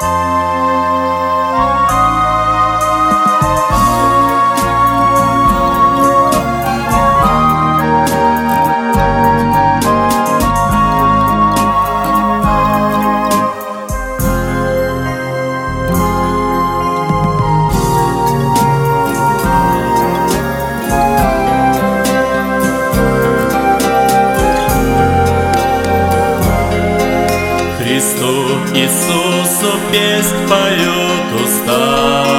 Иисусу песнь поют уста,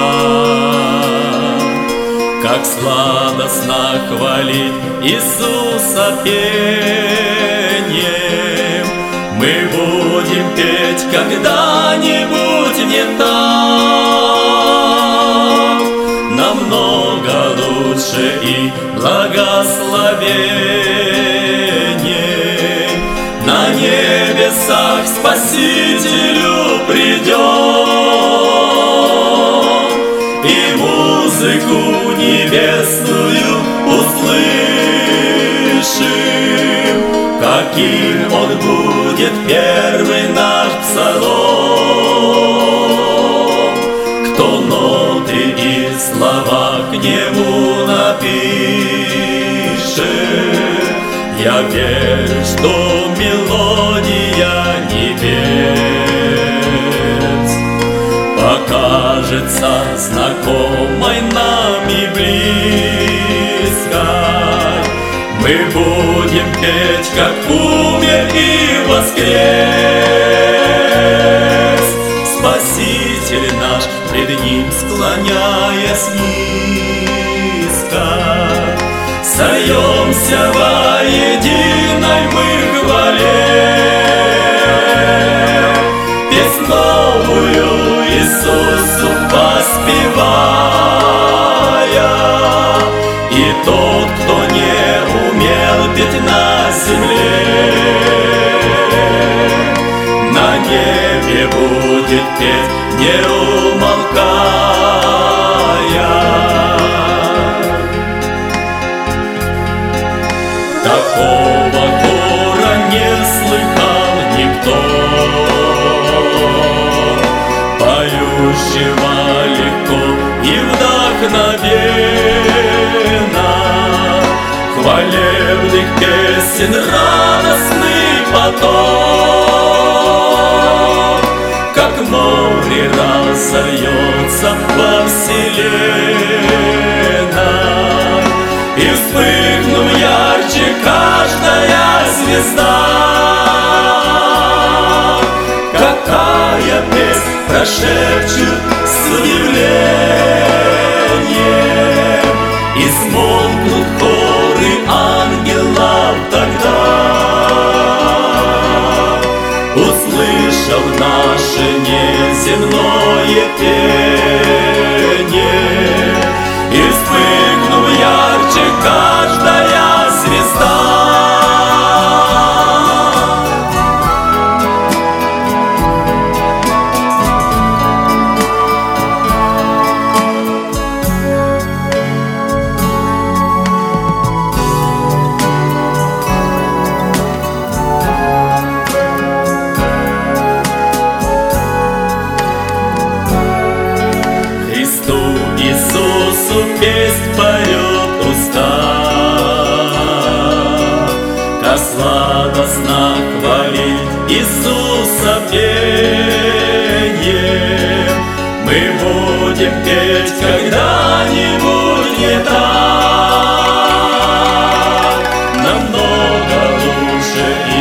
как сладостно хвалить Иисуса пением. Мы будем петь когда-нибудь не так, намного лучше и благословение. На небесах Спасителю придем, и музыку небесную услышим, каким Он будет первый наш псалом. Кто ноты и слова к Нему напишет, я верю, что мелодия небес покажется знакомой нам и близкой. Мы будем петь, как умер и воскрес Спаситель наш, пред Ним склоняясь низко. Сольемся во единой мы хвале, песнь новую Иисусу воспевая. И тот, кто не умел петь на земле, на небе будет петь, не умолкая. Такого хора не слыхал никто, поющего легко и вдохновенно, хвалебных песен радостный поток, как море разольется во вселенной, и вспыхнув ярче каждая звезда. Какая песнь прошепчет с удивлением, и смолкнут хоры ангелов тогда, услышав наше неземное пение, и вспыхнув ярче каждая звезда. Иисусу песнь поет уста, как сладостно хвалить Иисуса пением. Мы будем петь когда-нибудь не так, намного лучше и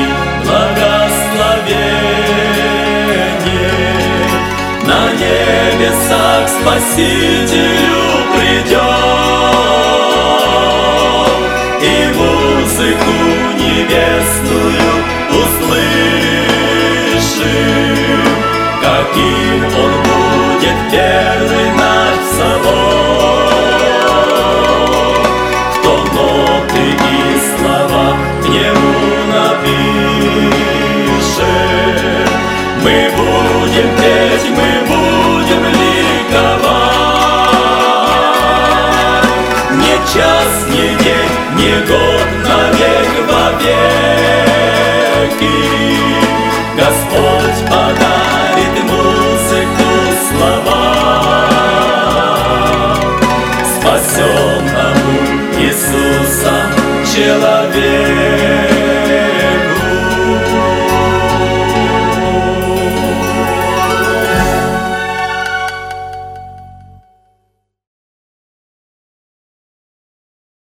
благословение. На небесах Спасителю придем, и музыку небесную услышим, каким Он будет первый наш псалом. Кто ноты и слова к Нему напишет, мы будем петь, мы будем ликовать. Не час, не день, не год, навек вовеки Господь подарит музыку человек.